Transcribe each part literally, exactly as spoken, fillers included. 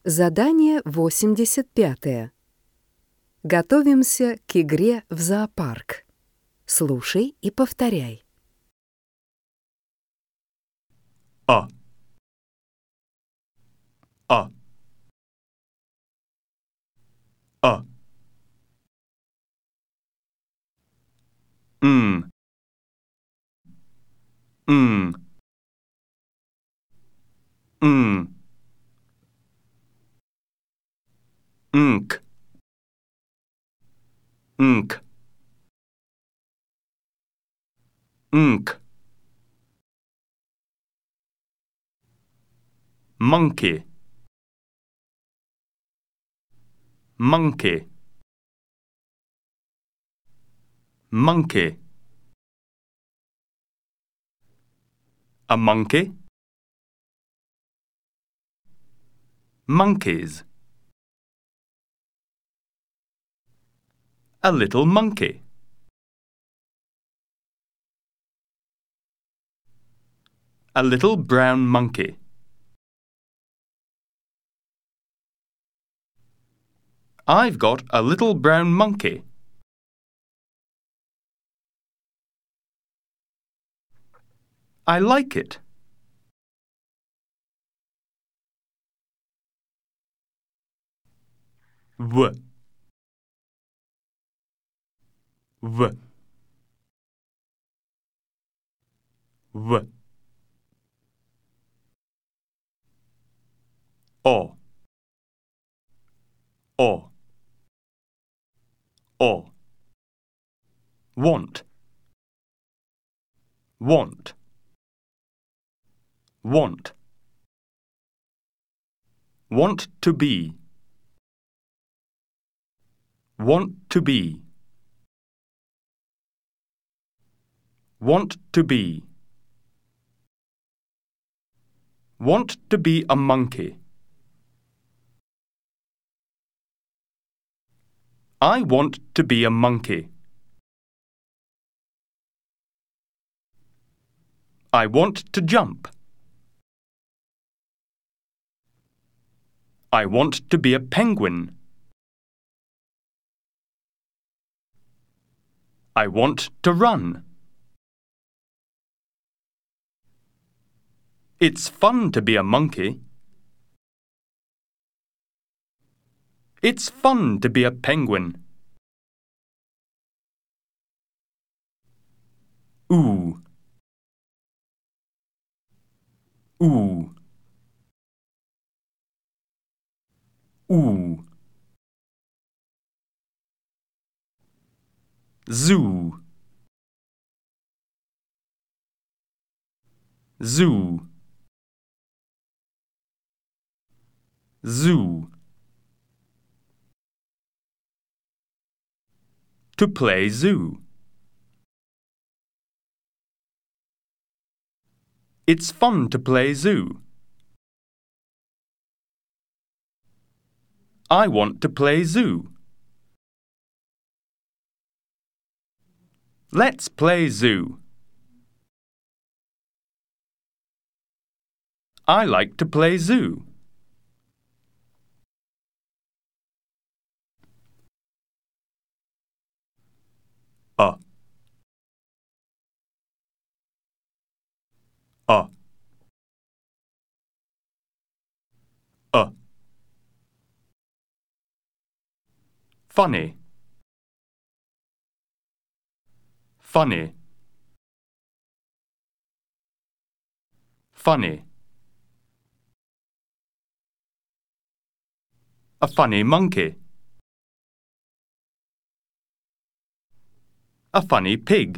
Задание восемьдесят пять. Готовимся к игре в зоопарк. Слушай и повторяй. А. А. А. М. М. М. Нк. Нк. Nk. Monkey. Monkey. Monkey. A monkey. Monkeys. A little monkey. A little brown monkey. I've got a little brown monkey. I like it. V. V. V. O. O. O. Want. Want. Want. Want to be. Want to be. Want to be. Want to be a monkey. I want to be a monkey. I want to jump. I want to be a penguin. I want to run. It's fun to be a monkey. It's fun to be a penguin. Ooh. Ooh. Ooh. Zoo. Zoo. Zoo. To play zoo. It's fun to play zoo. I want to play zoo. Let's play zoo. I like to play zoo. A. A. A. Funny. Funny. Funny. A funny monkey. A funny pig.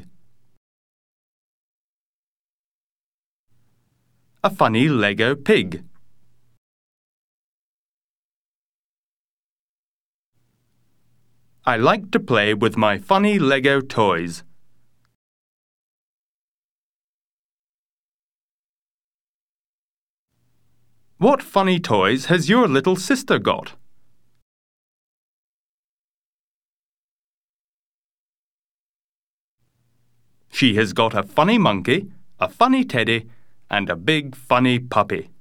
A funny Lego pig. I like to play with my funny Lego toys. What funny toys has your little sister got? She has got a funny monkey, a funny teddy, and a big funny puppy.